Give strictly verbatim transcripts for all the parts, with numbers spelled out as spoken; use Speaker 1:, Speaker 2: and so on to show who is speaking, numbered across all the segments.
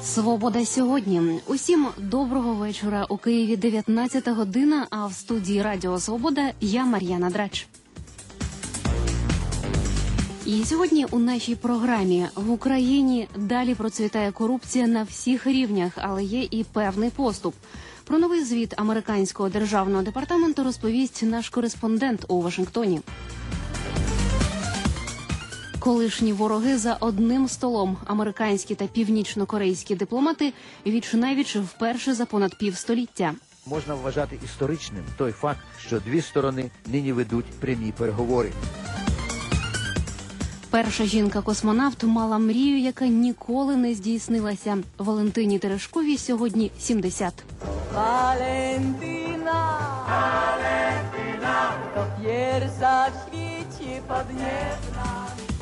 Speaker 1: Свобода сьогодні. Усім доброго вечора. У Києві дев'ятнадцята година, а в студії Радіо Свобода я Мар'яна Драч. І сьогодні у нашій програмі в Україні далі процвітає корупція на всіх рівнях, але є і певний поступ. Про новий звіт Американського державного департаменту розповість наш кореспондент у Вашингтоні. Колишні вороги за одним столом. Американські та північно-корейські дипломати віч-навіч вперше за понад півстоліття.
Speaker 2: Можна вважати історичним той факт, що дві сторони нині ведуть прямі переговори.
Speaker 1: Перша жінка-космонавт мала мрію, яка ніколи не здійснилася. Валентині Терешковій сьогодні сімдесят.
Speaker 3: Валентина, Валентина, то перша в світі поднебна.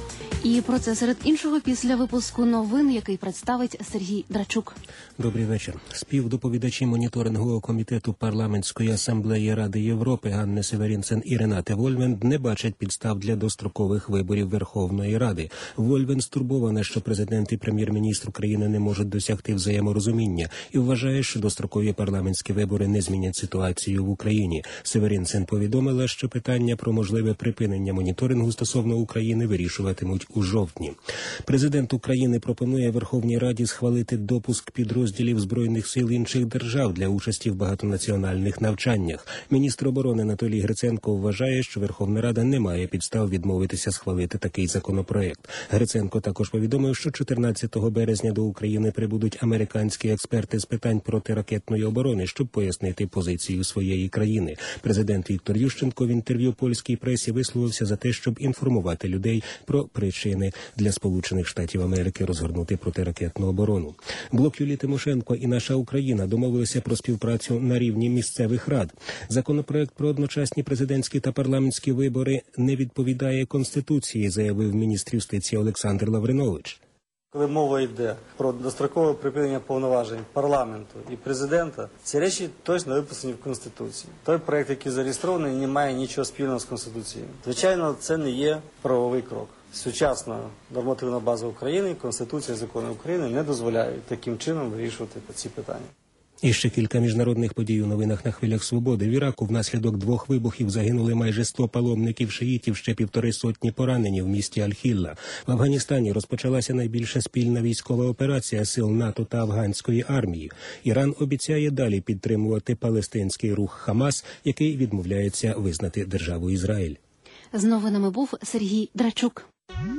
Speaker 1: І про це серед іншого після випуску новин, який представить Сергій Драчук.
Speaker 4: Добрий вечір. Співдоповідачі моніторингового комітету Парламентської асамблеї Ради Європи Ганни Северінсен і Ренате Вольвен не бачать підстав для дострокових виборів Верховної Ради. Вольвен стурбована, що президент і прем'єр-міністр України не можуть досягти взаєморозуміння і вважає, що дострокові парламентські вибори не змінять ситуацію в Україні. Северінсен повідомила, що питання про можливе припинення моніторингу стосовно України вирішуватимуть у жовтні. Президент України пропонує Верховній Раді схвалити допуск підрозділів Збройних сил інших держав для участі в багатонаціональних навчаннях. Міністр оборони Анатолій Гриценко вважає, що Верховна Рада не має підстав відмовитися схвалити такий законопроект. Гриценко також повідомив, що чотирнадцятого березня до України прибудуть американські експерти з питань протиракетної оборони, щоб пояснити позицію своєї країни. Президент Віктор Ющенко в інтерв'ю польській пресі висловився за те, щоб інформувати людей про причини для Сполучених Штатів Америки розгорнути протиракетну оборону. Блок Юлії Тимошенко і «Наша Україна» домовилися про співпрацю на рівні місцевих рад. Законопроект про одночасні президентські та парламентські вибори не відповідає Конституції, заявив міністр юстиції Олександр Лавринович.
Speaker 5: Коли мова йде про дострокове припинення повноважень парламенту і президента, ці речі точно виписані в Конституції. Той проект, який зареєстрований, не має нічого спільного з Конституцією. Звичайно, це не є правовий крок. Сучасна нормативна база України, Конституція і закони України не дозволяють таким чином вирішувати ці питання.
Speaker 4: І ще кілька міжнародних подій у новинах на хвилях свободи. В Іраку внаслідок двох вибухів загинули майже сто паломників шиїтів, ще півтори сотні поранені в місті Аль-Хілла. В Афганістані розпочалася найбільша спільна військова операція сил НАТО та афганської армії. Іран обіцяє далі підтримувати палестинський рух Хамас, який відмовляється визнати державу Ізраїль.
Speaker 1: З новинами був Сергій Драчук.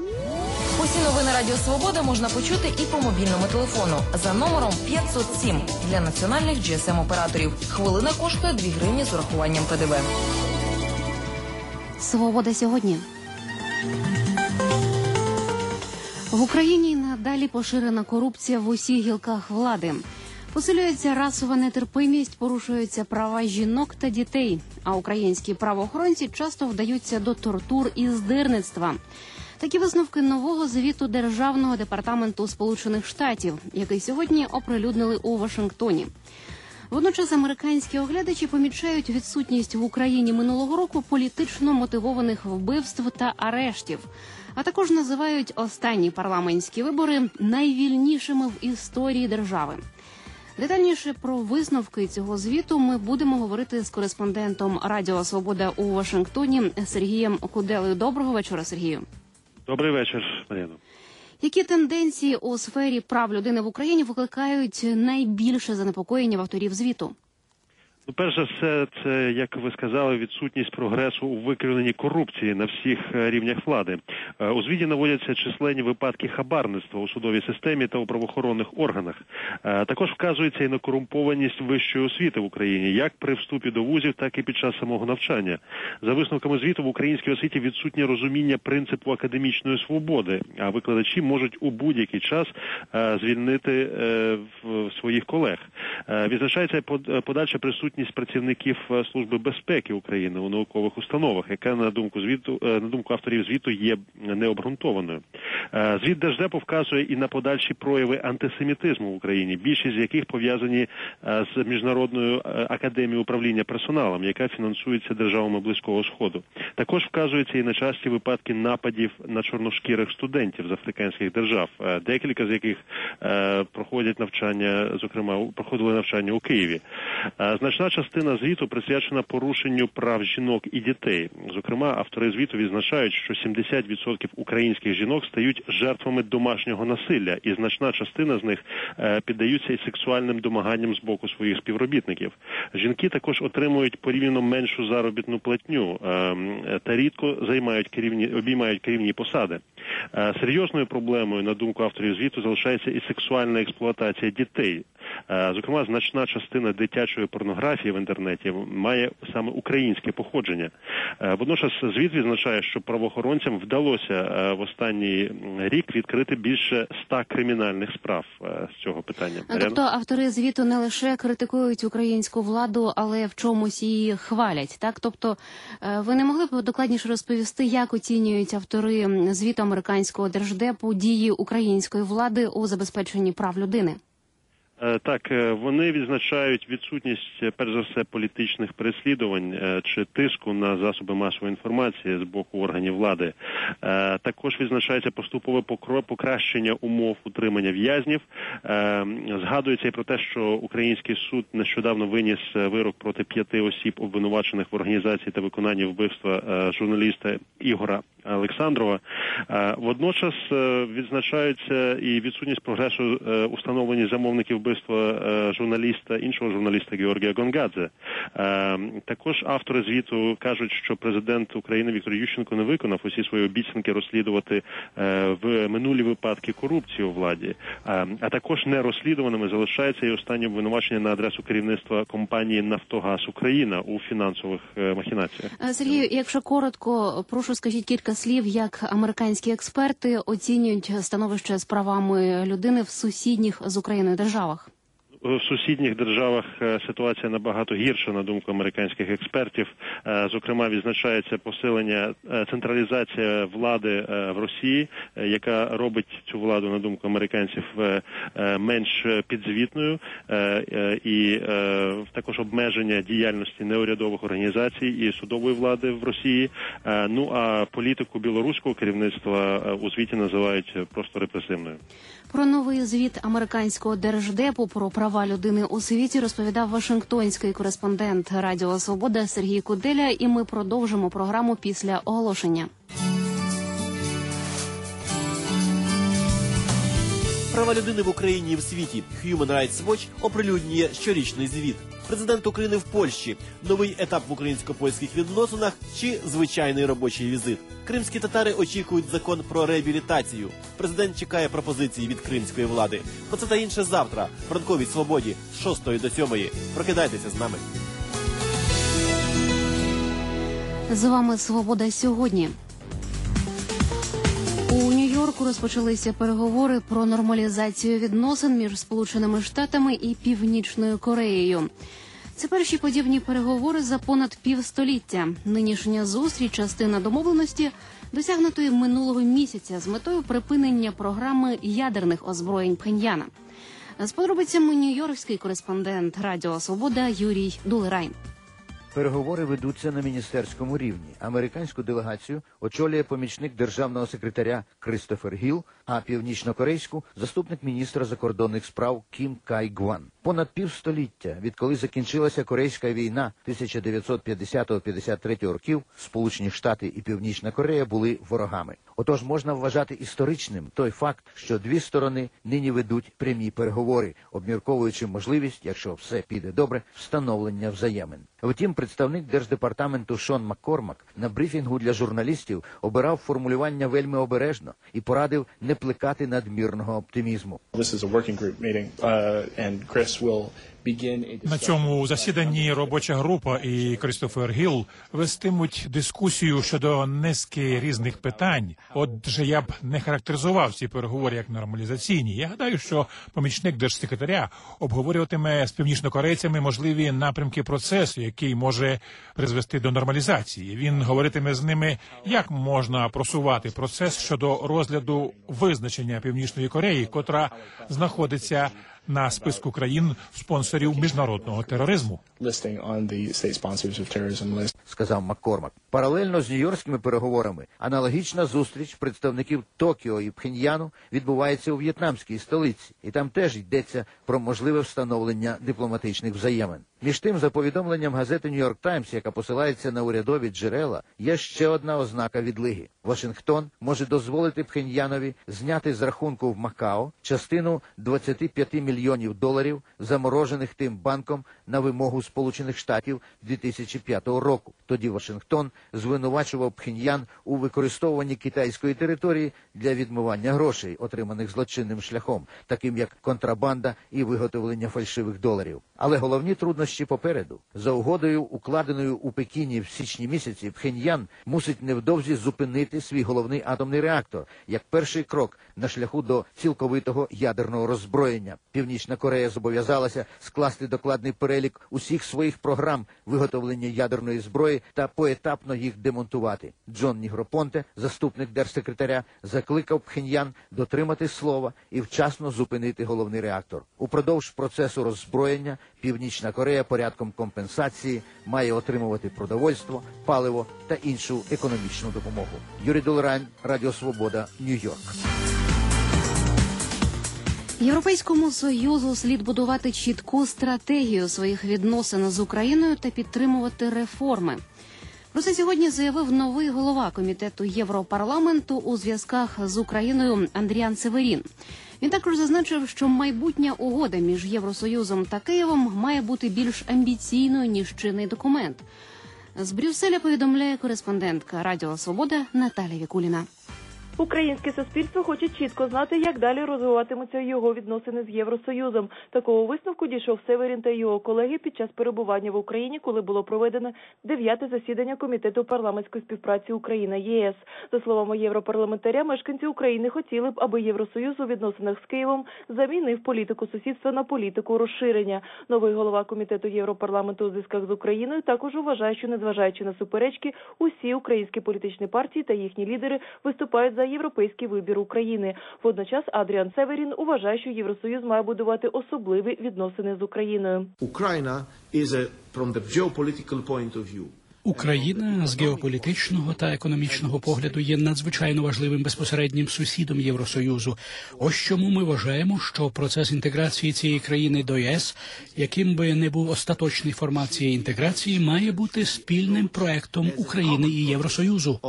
Speaker 6: Усі новини Радіо Свобода можна почути і по мобільному телефону за номером п'ятсот сім для національних джі ес ем-операторів. Хвилина коштує дві гривні з урахуванням пе де ве.
Speaker 1: Свобода сьогодні. В Україні надалі поширена корупція в усіх гілках влади. Посилюється расова нетерпимість, порушуються права жінок та дітей, а українські правоохоронці часто вдаються до тортур і здирництва. Такі висновки нового звіту Державного департаменту Сполучених Штатів, який сьогодні оприлюднили у Вашингтоні. Водночас американські оглядачі помічають відсутність в Україні минулого року політично мотивованих вбивств та арештів, а також називають останні парламентські вибори найвільнішими в історії держави. Детальніше про висновки цього звіту ми будемо говорити з кореспондентом Радіо Свобода у Вашингтоні Сергієм Куделею. Доброго вечора, Сергію.
Speaker 7: Добрий вечір, Мар'яно.
Speaker 1: Які тенденції у сфері прав людини в Україні викликають найбільше занепокоєння в авторів звіту?
Speaker 7: Ну, перш за все, це, як ви сказали, відсутність прогресу у викоріненні корупції на всіх рівнях влади. У звіті наводяться численні випадки хабарництва у судовій системі та у правоохоронних органах. Також вказується і на корумпованість вищої освіти в Україні, як при вступі до вузів, так і під час самого навчання. За висновками звіту, в українській освіті відсутнє розуміння принципу академічної свободи, а викладачі можуть у будь-який час звільнити своїх колег. Відзначається подальша присутність працівників Служби безпеки України у наукових установах, яка, на думку звіту, на думку авторів звіту, є необґрунтованою. Звіт Держдепу вказує і на подальші прояви антисемітизму в Україні, більшість з яких пов'язані з Міжнародною академією управління персоналом, яка фінансується державами Близького Сходу. Також вказується і на часті випадки нападів на чорношкірих студентів з африканських держав, декілька з яких проходять навчання, зокрема, проходили навчання у Києві. Значна частина звіту присвячена порушенню прав жінок і дітей. Зокрема, автори звіту відзначають, що сімдесят відсотків українських жінок стають жертвами домашнього насилля, і значна частина з них піддаються і сексуальним домаганням з боку своїх співробітників. Жінки також отримують порівняно меншу заробітну платню та рідко займають керівні, обіймають керівні посади. Серйозною проблемою, на думку авторів звіту, залишається і сексуальна експлуатація дітей. Зокрема, значна частина дитячої порнографії в інтернеті має саме українське походження. Водночас звіт відзначає, що правоохоронцям вдалося в останній рік відкрити більше ста кримінальних справ з цього питання.
Speaker 1: Тобто автори звіту не лише критикують українську владу, але в чомусь її хвалять, так? Тобто ви не могли б докладніше розповісти, як оцінюють автори звіту американського держдепу дії української влади у забезпеченні прав людини?
Speaker 7: Так, вони відзначають відсутність, перш за все, політичних переслідувань чи тиску на засоби масової інформації з боку органів влади. Також відзначається поступове покращення умов утримання в'язнів. Згадується і про те, що український суд нещодавно виніс вирок проти п'яти осіб, обвинувачених в організації та виконанні вбивства журналіста Ігора Олександрова. Водночас відзначається і відсутність прогресу у встановленні замовників вбивства журналіста, іншого журналіста Георгія Гонгадзе. Також автори звіту кажуть, що президент України Віктор Ющенко не виконав усі свої обіцянки розслідувати в минулі випадки корупції у владі. А також нерозслідуваними залишається і останнє обвинувачення на адресу керівництва компанії «Нафтогаз Україна» у фінансових махінаціях.
Speaker 1: Сергію, якщо коротко, прошу скажіть кілька слів, як американські експерти оцінюють становище з правами людини в сусідніх з Україною державах?
Speaker 7: В сусідніх державах ситуація набагато гірша, на думку американських експертів. Зокрема, відзначається посилення, централізація влади в Росії, яка робить цю владу, на думку американців, менш підзвітною, і також обмеження діяльності неурядових організацій і судової влади в Росії. Ну, а політику білоруського керівництва у звіті називають просто репресивною.
Speaker 1: Про новий звіт американського держдепу про права людини у світі розповідав вашингтонський кореспондент Радіо Свобода Сергій Куделя, і ми продовжимо програму після оголошення.
Speaker 8: Права людини в Україні і в світі. Human Rights Watch оприлюднює щорічний звіт. Президент України в Польщі. Новий етап в українсько-польських відносинах чи звичайний робочий візит. Кримські татари очікують закон про реабілітацію. Президент чекає пропозиції від кримської влади. Про це та інше завтра. В ранковій свободі з шостої до сьомої. Прокидайтеся з нами.
Speaker 1: З вами «Свобода сьогодні». У Нью-Йорку розпочалися переговори про нормалізацію відносин між Сполученими Штатами і Північною Кореєю. Це перші подібні переговори за понад півстоліття. Нинішня зустріч – частина домовленості, досягнутої минулого місяця з метою припинення програми ядерних озброєнь Пхеньяна. З подробицями нью-йоркський кореспондент Радіо Свобода Юрій Дулерайн.
Speaker 2: Переговори ведуться на міністерському рівні. Американську делегацію очолює помічник державного секретаря Кристофер Гіл, а північнокорейську – заступник міністра закордонних справ Кім Кай Гван. Понад півстоліття, відколи закінчилася Корейська війна тисяча дев'ятсот п'ятдесятого - п'ятдесят третього років, Сполучені Штати і Північна Корея були ворогами. Отож можна вважати історичним той факт, що дві сторони нині ведуть прямі переговори, обмірковуючи можливість, якщо все піде добре, встановлення взаємин. Втім, представник Держдепартаменту Шон Маккормак на брифінгу для журналістів обирав формулювання вельми обережно і порадив не плекати надмірного оптимізму.
Speaker 9: This is a working group meeting, uh, and Chris will На цьому засіданні робоча група і Крістофер Гілл вестимуть дискусію щодо низки різних питань. Отже, я б не характеризував ці переговори як нормалізаційні. Я гадаю, що помічник держсекретаря обговорюватиме з північнокорейцями можливі напрямки процесу, який може призвести до нормалізації. Він говоритиме з ними, як можна просувати процес щодо розгляду визначення Північної Кореї, котра знаходиться на списку країн-спонсорів міжнародного тероризму.
Speaker 2: Сказав Маккормак. Паралельно з нью-йоркськими переговорами аналогічна зустріч представників Токіо і Пхеньяну відбувається у в'єтнамській столиці. І там теж йдеться про можливе встановлення дипломатичних взаємин. Між тим, за повідомленням газети «Нью-Йорк Таймс», яка посилається на урядові джерела, є ще одна ознака відлиги. Вашингтон може дозволити Пхеньянові зняти з рахунку в Макао частину двадцять п'ять мільйонів доларів, заморожених тим банком на вимогу Сполучених Штатів дві тисячі п'ятого року. Тоді Вашингтон звинувачував Пхеньян у використовуванні китайської території для відмивання грошей, отриманих злочинним шляхом, таким як контрабанда і виготовлення фальшивих доларів. Але головні труднощі попереду. За угодою, укладеною у Пекіні в січні місяці, Пхеньян мусить невдовзі зупинити свій головний атомний реактор, як перший крок на шляху до цілковитого ядерного роззброєння. Північна Корея зобов'язалася скласти докладний перелік усіх своїх програм виготовлення ядерної зброї та поетапно їх демонтувати. Джон Нігропонте, заступник держсекретаря, закликав Пхеньян дотримати слова і вчасно зупинити головний реактор. Упродовж процесу роззброєння Північна Корея порядком компенсації має отримувати продовольство, паливо та іншу економічну допомогу. Юрій Долорань, Радіо Свобода, Нью-Йорк.
Speaker 1: Європейському Союзу слід будувати чітку стратегію своїх відносин з Україною та підтримувати реформи. Про це сьогодні заявив новий голова Комітету Європарламенту у зв'язках з Україною Андріан Северін. Він також зазначив, що майбутня угода між Євросоюзом та Києвом має бути більш амбіційною, ніж чинний документ. З Брюсселя повідомляє кореспондентка Радіо Свобода Наталія Вікуліна.
Speaker 10: Українське суспільство хоче чітко знати, як далі розвиватимуться його відносини з Євросоюзом. Такого висновку дійшов Северін та його колеги під час перебування в Україні, коли було проведено дев'яте засідання Комітету парламентської співпраці Україна-ЄС. За словами європарламентаря, мешканці України хотіли б, аби Євросоюз у відносинах з Києвом замінив політику сусідства на політику розширення. Новий голова Комітету Європарламенту у зв'язках з Україною також вважає, що незважаючи на суперечки, усі українські політичні партії та їхні лідери виступають за європейський вибір України. Водночас Адріан Северін вважає, що Євросоюз має будувати особливі відносини з Україною.
Speaker 11: Україна is a, from the geopolitical point of view.
Speaker 12: Україна з геополітичного та економічного погляду є надзвичайно важливим безпосереднім сусідом Євросоюзу. Ось чому ми вважаємо, що процес інтеграції цієї країни до ЄС, яким би не був остаточний формат цієї інтеграції, має бути спільним проектом України і Євросоюзу.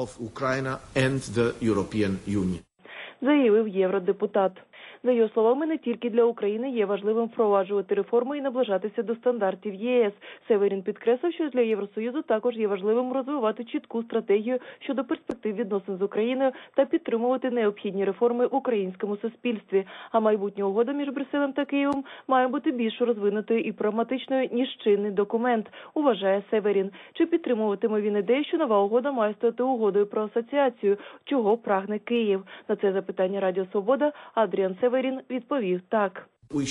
Speaker 10: Заявив євродепутат. За його словами, не тільки для України є важливим впроваджувати реформи і наближатися до стандартів ЄС. Северін підкреслив, що для Євросоюзу також є важливим розвивати чітку стратегію щодо перспектив відносин з Україною та підтримувати необхідні реформи в українському суспільстві. А майбутня угода між Брюсселем та Києвом має бути більш розвинутою і прагматичною, ніж чинний документ, вважає Северін. Чи підтримуватиме він ідею, що нова угода має стати угодою про асоціацію, чого прагне Київ? На це запитання Радіо Свобода Адріан Северін відповів так.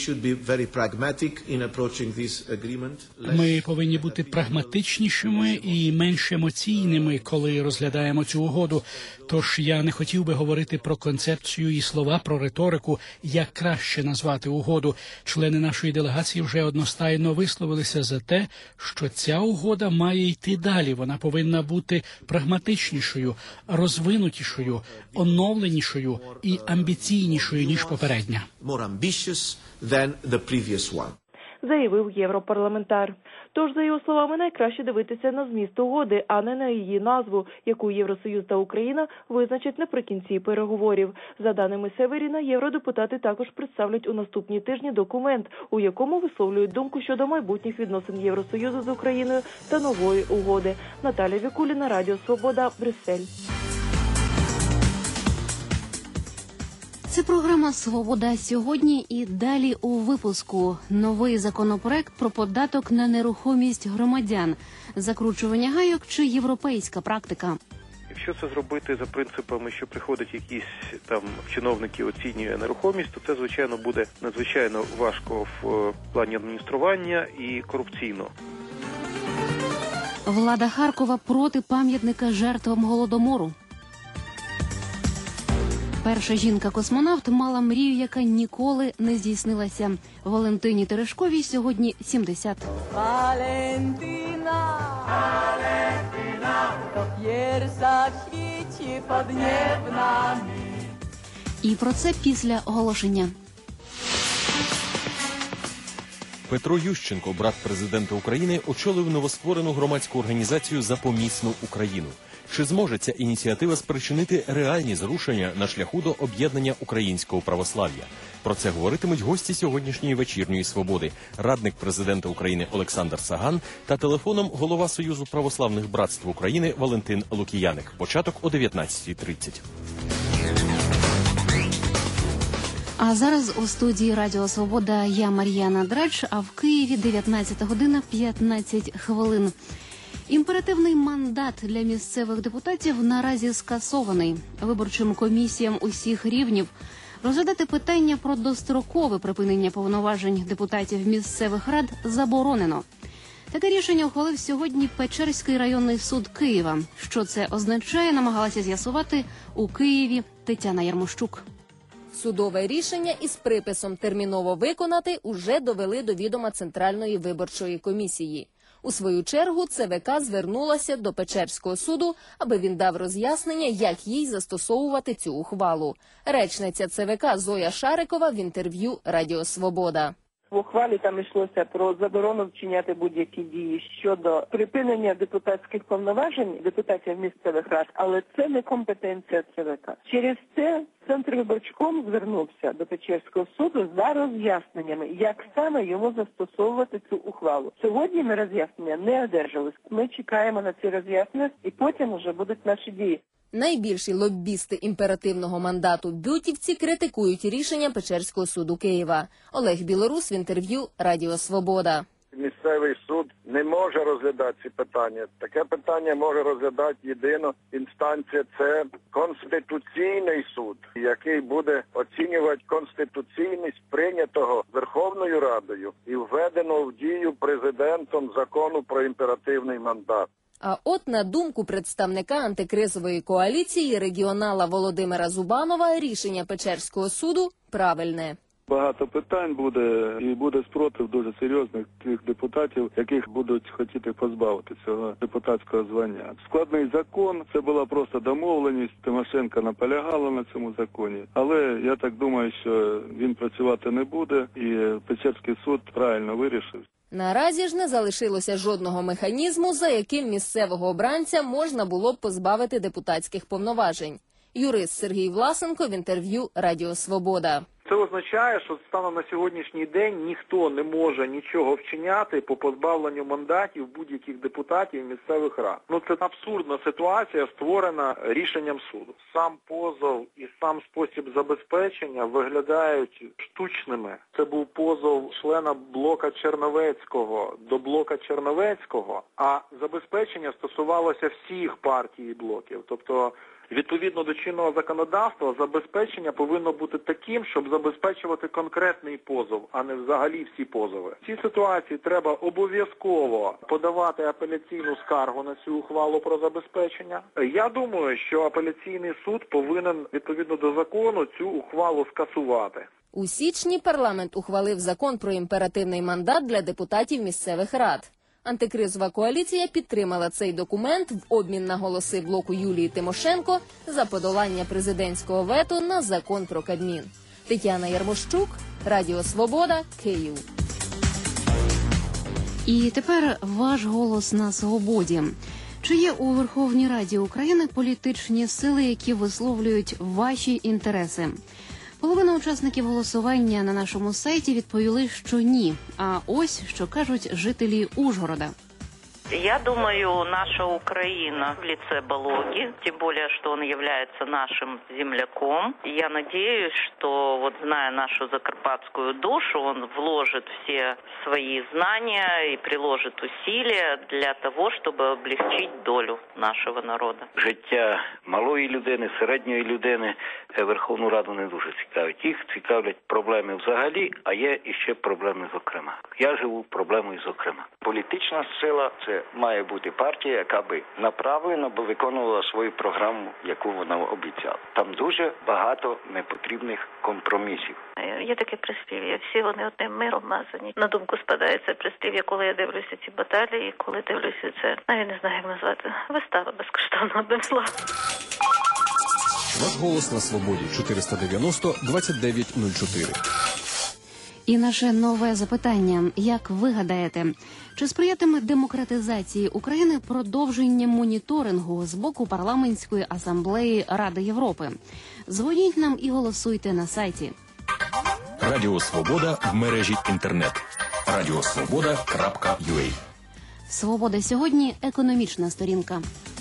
Speaker 12: Ми повинні бути прагматичнішими і менш емоційними, коли розглядаємо цю угоду. Тож я не хотів би говорити про концепцію і слова, про риторику, як краще назвати угоду. Члени нашої делегації вже одностайно висловилися за те, що ця угода має йти далі. Вона повинна бути прагматичнішою, розвинутішою, оновленішою і амбіційнішою, ніж попередня.
Speaker 11: Than the previous one.
Speaker 10: Заявив європарламентар. Тож, за його словами, найкраще дивитися на зміст угоди, а не на її назву, яку Євросоюз та Україна визначать наприкінці переговорів. За даними Северіна, євродепутати також представлять у наступні тижні документ, у якому висловлюють думку щодо майбутніх відносин Євросоюзу з Україною та нової угоди. Наталія Вікуліна, Радіо Свобода, Брюссель.
Speaker 1: Це програма «Свобода сьогодні» і далі у випуску. Новий законопроект про податок на нерухомість громадян, закручування гайок чи європейська практика.
Speaker 13: Якщо це зробити за принципами, що приходить якісь там чиновники, оцінює нерухомість, то це, звичайно, буде надзвичайно важко в плані адміністрування і корупційно.
Speaker 1: Влада Харкова проти пам'ятника жертвам Голодомору. Перша жінка-космонавт мала мрію, яка ніколи не здійснилася. Валентині Терешковій сьогодні сімдесят.
Speaker 3: Валентина, Валентина, то перша в світі під небом.
Speaker 1: І про це після оголошення.
Speaker 14: Петро Ющенко, брат президента України, очолив новостворену громадську організацію «За помісну Україну». Чи зможе ця ініціатива спричинити реальні зрушення на шляху до об'єднання українського православ'я? Про це говоритимуть гості сьогоднішньої вечірньої «Свободи». Радник президента України Олександр Саган та телефоном голова Союзу православних братств України Валентин Лукіяник. Початок о дев'ятнадцятій тридцять.
Speaker 1: А зараз у студії Радіо Свобода я Мар'яна Драч, а в Києві дев'ятнадцята година п'ятнадцять хвилин. Імперативний мандат для місцевих депутатів наразі скасований. Виборчим комісіям усіх рівнів розглядати питання про дострокове припинення повноважень депутатів місцевих рад заборонено. Таке рішення ухвалив сьогодні Печерський районний суд Києва. Що це означає, намагалася з'ясувати у Києві Тетяна Ярмощук.
Speaker 6: Судове рішення із приписом «терміново виконати» уже довели до відома Центральної виборчої комісії. У свою чергу ЦВК звернулася до Печерського суду, аби він дав роз'яснення, як їй застосовувати цю ухвалу. Речниця ЦВК Зоя Шарикова в інтерв'ю «Радіо Свобода».
Speaker 15: В ухвалі там йшлося про заборону вчиняти будь-які дії щодо припинення депутатських повноважень депутатів місцевих рад, але це не компетенція ЦВК. Через це Центрвиборчком звернувся до Печерського суду за роз'ясненнями, як саме йому застосовувати цю ухвалу. Сьогодні ми роз'яснення не одержали. Ми чекаємо на ці роз'яснення і потім вже будуть наші дії.
Speaker 6: Найбільші лоббісти імперативного мандату бютівці критикують рішення Печерського суду Києва. Олег Білорус в інтерв'ю «Радіо Свобода».
Speaker 16: Місцевий суд не може розглядати ці питання. Таке питання може розглядати єдина інстанція – це Конституційний суд, який буде оцінювати конституційність прийнятого Верховною Радою і введеного в дію президентом закону про імперативний мандат.
Speaker 6: А от на думку представника антикризової коаліції регіонала Володимира Зубанова, рішення Печерського суду правильне.
Speaker 17: Багато питань буде, і буде спротив дуже серйозних тих депутатів, яких будуть хотіти позбавити цього депутатського звання. Складний закон, це була просто домовленість, Тимошенко наполягала на цьому законі. Але я так думаю, що він працювати не буде, і Печерський суд правильно вирішив.
Speaker 6: Наразі ж не залишилося жодного механізму, за яким місцевого обранця можна було б позбавити депутатських повноважень. Юрист Сергій Власенко в інтерв'ю «Радіо Свобода».
Speaker 18: Це означає, що станом на сьогоднішній день ніхто не може нічого вчиняти по позбавленню мандатів будь-яких депутатів місцевих рад. Ну це абсурдна ситуація, створена рішенням суду. Сам позов і сам спосіб забезпечення виглядають штучними. Це був позов члена блока Черновецького до блока Черновецького, а забезпечення стосувалося всіх партій і блоків. Тобто відповідно до чинного законодавства, забезпечення повинно бути таким, щоб забезпечувати конкретний позов, а не взагалі всі позови. В цій ситуації треба обов'язково подавати апеляційну скаргу на цю ухвалу про забезпечення. Я думаю, що апеляційний суд повинен, відповідно до закону, цю ухвалу скасувати.
Speaker 6: У січні парламент ухвалив закон про імперативний мандат для депутатів місцевих рад. Антикризова коаліція підтримала цей документ в обмін на голоси блоку Юлії Тимошенко за подолання президентського вето на закон про Кабмін. Тетяна Ярмощук, Радіо Свобода, Київ.
Speaker 1: І тепер ваш голос на свободі. Чи є у Верховній Раді України політичні сили, які висловлюють ваші інтереси? Половина учасників голосування на нашому сайті відповіли, що ні. А ось що кажуть жителі Ужгорода.
Speaker 19: Я думаю, наша Украина в лице Балоги, тем более, что он является нашим земляком. Я надеюсь, что, вот зная нашу закарпатскую душу, он вложит все свои знания и приложит усилия для того, чтобы облегчить долю нашого народу.
Speaker 20: Життя малої людини, середньої людини Верховну Раду не дуже цікавить. Їх цікавлять проблеми взагалі, а є іще проблеми зокрема. Я живу проблемою зокрема.
Speaker 21: Політична сила – це має бути партія, яка би направлено би виконувала свою програму, яку вона обіцяла. Там дуже багато непотрібних компромісів.
Speaker 22: Є таке прислів'я, всі вони одним миром мазані. На думку спадає це прислів'я, коли я дивлюся ці баталії, коли дивлюся це, навіть не знаю, як назвати, вистава безкоштовно, одним словом.
Speaker 14: Ваш голос на свободі. чотириста дев'яносто двадцять дев'ять нуль чотири.
Speaker 1: І наше нове запитання. Як ви гадаєте, чи сприятиме демократизації України продовження моніторингу з боку Парламентської асамблеї Ради Європи? Дзвоніть нам і голосуйте на сайті.
Speaker 14: Радіо Свобода в мережі інтернет. радіосвобода крапка ю а.
Speaker 1: Свобода сьогодні – економічна сторінка.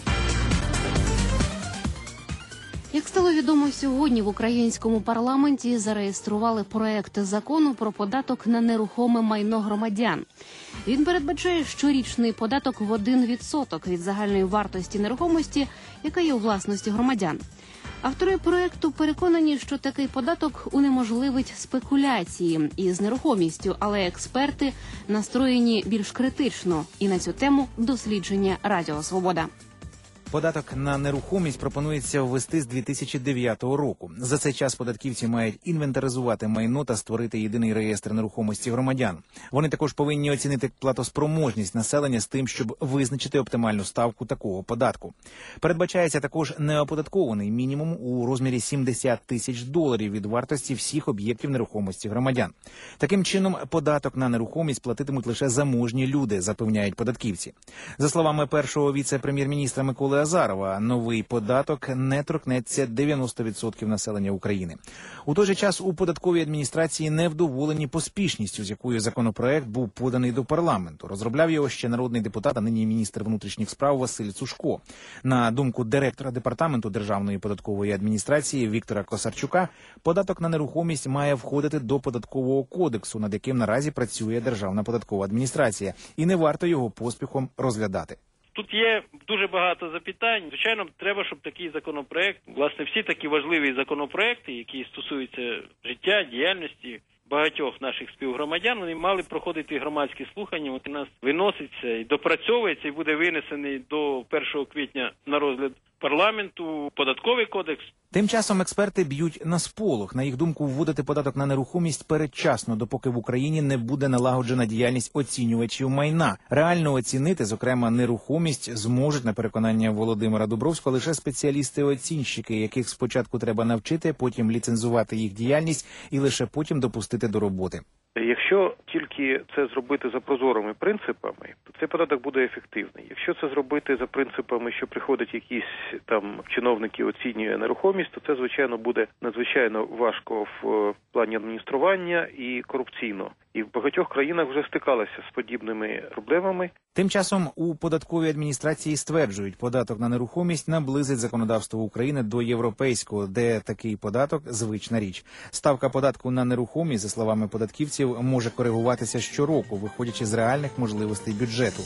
Speaker 1: Як стало відомо, сьогодні в українському парламенті зареєстрували проект закону про податок на нерухоме майно громадян. Він передбачає щорічний податок в один відсоток від загальної вартості нерухомості, яка є у власності громадян. Автори проекту переконані, що такий податок унеможливить спекуляції із нерухомістю, але експерти настроєні більш критично. І на цю тему дослідження Радіо Свобода.
Speaker 23: Податок на нерухомість пропонується ввести з дві тисячі дев'ятого року. За цей час податківці мають інвентаризувати майно та створити єдиний реєстр нерухомості громадян. Вони також повинні оцінити платоспроможність населення з тим, щоб визначити оптимальну ставку такого податку. Передбачається також неоподаткований мінімум у розмірі сімдесят тисяч доларів від вартості всіх об'єктів нерухомості громадян. Таким чином, податок на нерухомість платитимуть лише заможні люди, запевняють податківці. За словами першого віце-прем'єр-міністра Миколи Азарова, новий податок не торкнеться дев'яносто відсотків населення України. У той же час у податковій адміністрації невдоволені поспішністю, з якою законопроект був поданий до парламенту. Розробляв його ще народний депутат, а нині міністр внутрішніх справ Василь Цушко. На думку директора департаменту Державної податкової адміністрації Віктора Косарчука, податок на нерухомість має входити до податкового кодексу, над яким наразі працює Державна податкова адміністрація, і не варто його поспіхом розглядати.
Speaker 24: Тут є дуже багато запитань. Звичайно, треба, щоб такий законопроект, власне, всі такі важливі законопроекти, які стосуються життя, діяльності багатьох наших співгромадян, вони мали проходити громадські слухання. От у нас виноситься і допрацьовується, і буде винесений до першого квітня на розгляд парламенту податковий кодекс.
Speaker 23: Тим часом експерти б'ють на сполох. На їх думку, вводити податок на нерухомість передчасно, допоки в Україні не буде налагоджена діяльність оцінювачів майна. Реально оцінити, зокрема, нерухомість зможуть, на переконання Володимира Дубровського, лише спеціалісти-оцінщики, яких спочатку треба навчити, потім ліцензувати їх діяльність і лише потім допустити до роботи.
Speaker 13: Якщо тільки це зробити за прозорими принципами, то цей податок буде ефективний. Якщо це зробити за принципами, що приходять якісь там чиновники, оцінює нерухомість, то це, звичайно, буде надзвичайно важко в плані адміністрування і корупційно. І в багатьох країнах вже стикалися з подібними проблемами.
Speaker 23: Тим часом у податковій адміністрації стверджують, податок на нерухомість наблизить законодавство України до європейського, де такий податок – звична річ. Ставка податку на нерухомість, за словами податківців, може коригуватися щороку, виходячи з реальних можливостей бюджету.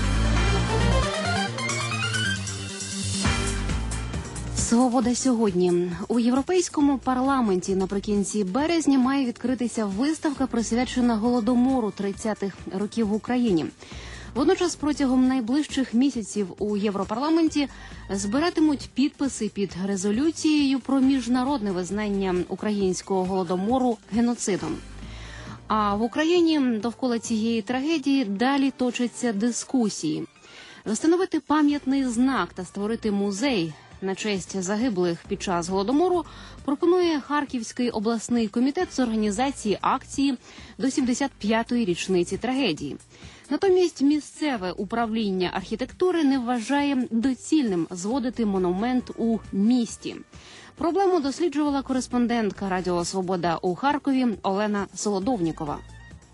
Speaker 1: Свобода сьогодні. У Європейському парламенті наприкінці березня має відкритися виставка, присвячена Голодомору тридцятих років в Україні. Водночас протягом найближчих місяців у Європарламенті збиратимуть підписи під резолюцією про міжнародне визнання українського Голодомору геноцидом. А в Україні довкола цієї трагедії далі точаться дискусії. Встановити пам'ятний знак та створити музей на честь загиблих під час Голодомору пропонує Харківський обласний комітет з організації акції до сімдесят п'ятої річниці трагедії. Натомість місцеве управління архітектури не вважає доцільним зводити монумент у місті. Проблему досліджувала кореспондентка Радіо Свобода у Харкові Олена Солодовнікова.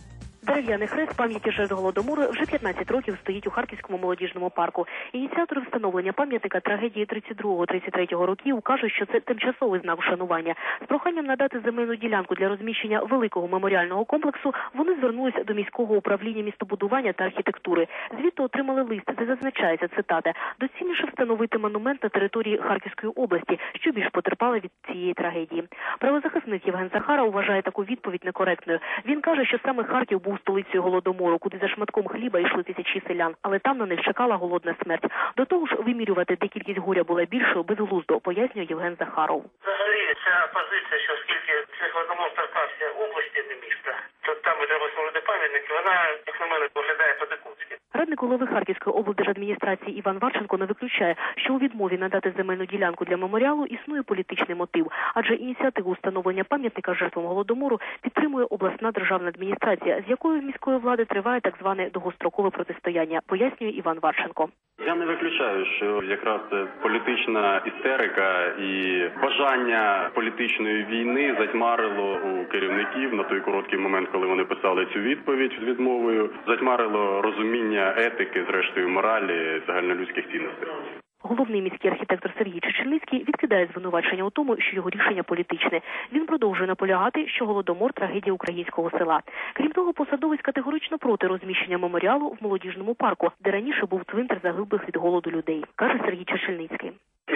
Speaker 4: Дерев'яний хрест пам'яті жертв Голодомору вже п'ятнадцять років стоїть у Харківському молодіжному парку. Ініціатори встановлення пам'ятника трагедії тридцять другого - тридцять третього років кажуть, що це тимчасовий знак вшанування. З проханням надати земельну ділянку для розміщення великого меморіального комплексу вони звернулися до міського управління містобудування та архітектури. Звідти отримали лист, де зазначається, цитата, «доцільніше встановити монумент на території Харківської області, що більш потерпала від цієї трагедії». Правозахисник Євген Захаров вважає таку відповідь некоректною. Він каже, що саме Харків був столицею Голодомору, куди за шматком хліба йшли тисячі селян, але там на них чекала голодна смерть. До того ж, вимірювати, де кількість горя була більшою, безглуздо, пояснює Євген Захаров.
Speaker 5: Взагалі, ця позиція, що оскільки цей Голодомор торкався області, не міста, то там де розповідати пам'ятники, вона, як на мене, виглядає по-дикунськи.
Speaker 4: Радник голови Харківської облдержадміністрації Іван Варченко не виключає, що у відмові надати земельну ділянку для меморіалу існує політичний мотив, адже ініціативу встановлення пам'ятника жертвам Голодомору підтримує обласна державна адміністрація, з якою в міської влади триває так зване довгострокове протистояння, пояснює Іван Варченко.
Speaker 7: Я не виключаю, що якраз політична істерика і бажання політичної війни затьмарило у керівників на той короткий момент, коли вони писали цю відповідь з відмовою, затьмарило розуміння етики, зрештою моралі, загальнолюдських цінностей.
Speaker 4: Головний міський архітектор Сергій Чечельницький відкидає звинувачення у тому, що його рішення політичне. Він продовжує наполягати, що Голодомор – трагедія українського села. Крім того, посадовець категорично проти розміщення меморіалу в молодіжному парку, де раніше був цвинтар загиблих від голоду людей, каже Сергій Чечельницький.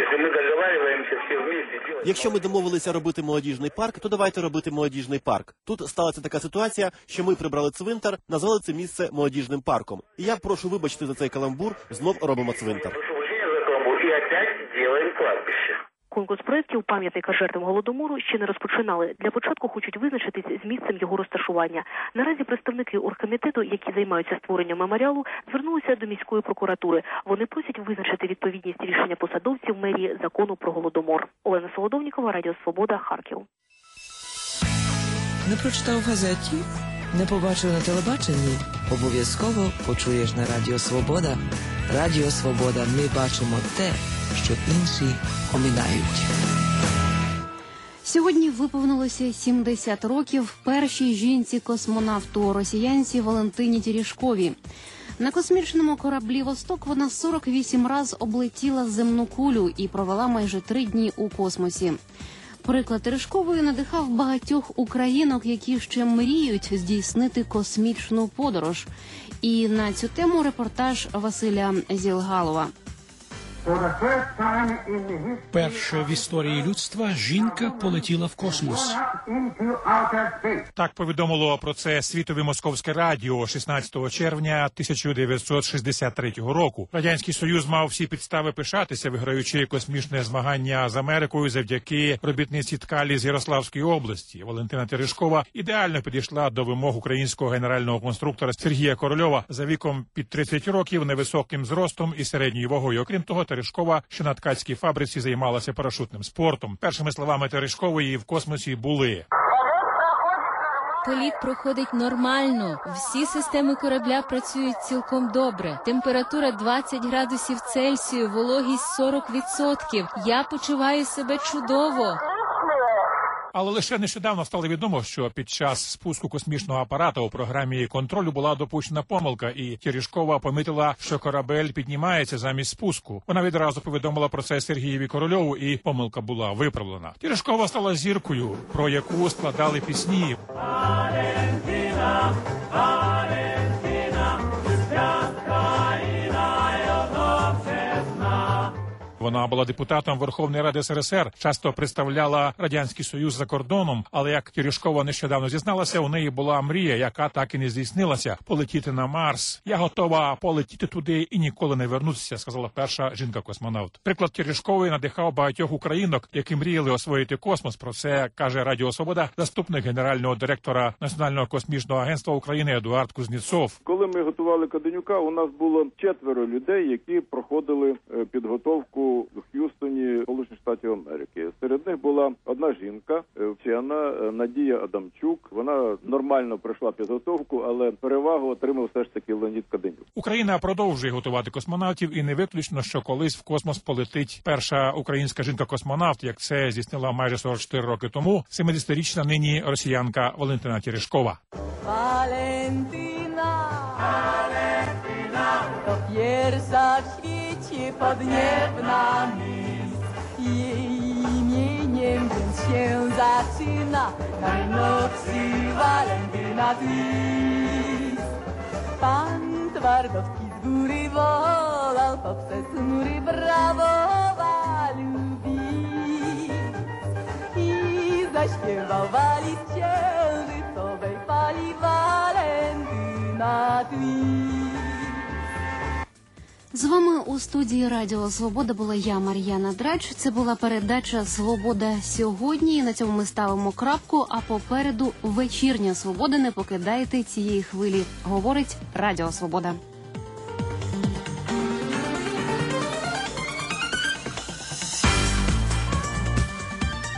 Speaker 8: Якщо ми домовилися робити молодіжний парк, то давайте робити молодіжний парк. Тут сталася така ситуація, що ми прибрали цвинтар, назвали це місце молодіжним парком. І я прошу вибачити за цей каламбур, знов робимо цвинтар.
Speaker 4: Конкурс проєктів пам'ятника жертвам Голодомору ще не розпочинали. Для початку хочуть визначитись з місцем його розташування. Наразі представники оргкомітету, які займаються створенням меморіалу, звернулися до міської прокуратури. Вони просять визначити відповідність рішення посадовців мерії закону про Голодомор. Олена Солодовнікова, Радіо Свобода, Харків.
Speaker 25: Не прочитав в газеті? Не побачив на телебаченні? Обов'язково почуєш на Радіо Свобода. Радіо Свобода. Ми бачимо те, що інші оминають.
Speaker 1: Сьогодні виповнилося сімдесят років першій жінці-космонавту росіянці Валентині Терешковій. На космічному кораблі «Восток» вона сорок вісім раз облетіла земну кулю і провела майже три дні у космосі. Приклад Терешкової надихав багатьох українок, які ще мріють здійснити космічну подорож. І на цю тему репортаж Василя Зілгалова.
Speaker 12: Перша в історії людства жінка полетіла в космос.
Speaker 9: Так повідомило про це світове московське радіо шістнадцятого червня тисяча дев'ятсот шістдесят третього року. Радянський Союз мав всі підстави пишатися, виграючи космічне змагання з Америкою завдяки робітниці ткалі з Ярославської області. Валентина Терешкова ідеально підійшла до вимог українського генерального конструктора Сергія Корольова за віком під тридцять років, невисоким зростом і середньою вагою. Окрім того, Терешкова, що на ткацькій фабриці займалася парашутним спортом. Першими словами Терешкової в космосі були:
Speaker 26: політ проходить нормально. Всі системи корабля працюють цілком добре. Температура двадцять градусів Цельсію, вологість сорок відсотків. Я почуваю себе чудово.
Speaker 9: Але лише нещодавно стало відомо, що під час спуску космічного апарата у програмі контролю була допущена помилка, і Терешкова помітила, що корабель піднімається замість спуску. Вона відразу повідомила про це Сергієві Корольову, і помилка була виправлена. Терешкова стала зіркою, про яку складали пісні. Валентина, Валентина, Вона була депутатом Верховної Ради СРСР, часто представляла Радянський Союз за кордоном, але, як Терешкова нещодавно зізналася, у неї була мрія, яка так і не здійснилася – полетіти на Марс. «Я готова полетіти туди і ніколи не вернутися», – сказала перша жінка-космонавт. Приклад Терешкової надихав багатьох українок, які мріяли освоїти космос. Про це каже Радіо Свобода заступник генерального директора Національного космічного агентства України Едуард Кузнєцов.
Speaker 17: Коли ми готували Каденюка, у нас було четверо людей, які проходили підготовку в Х'юстоні, Сполучених Штатів Америки. Серед них була одна жінка, вчена Надія Адамчук. Вона нормально пройшла підготовку, але перевагу отримав все ж таки Леонід Каденюк.
Speaker 9: Україна продовжує готувати космонавтів, і не виключно, що колись в космос полетить перша українська жінка-космонавт, як це здійснила майже сорок чотири роки тому семидесятирічна нині росіянка Валентина Терешкова.
Speaker 3: Валентина. wierszach świeci podniebna mis. Jej imieniem więc się zaczyna najnowszy walentyna twist. Pan Twardowski z góry wolał poprzez chmury brawowa lubić i zaśpiewał wali z księżycowej fali walentyna twist.
Speaker 1: З вами у студії Радіо Свобода була я, Мар'яна Драч. Це була передача «Свобода сьогодні». І на цьому ми ставимо крапку, а попереду вечірня свобода. Не покидайте цієї хвилі. Говорить Радіо Свобода.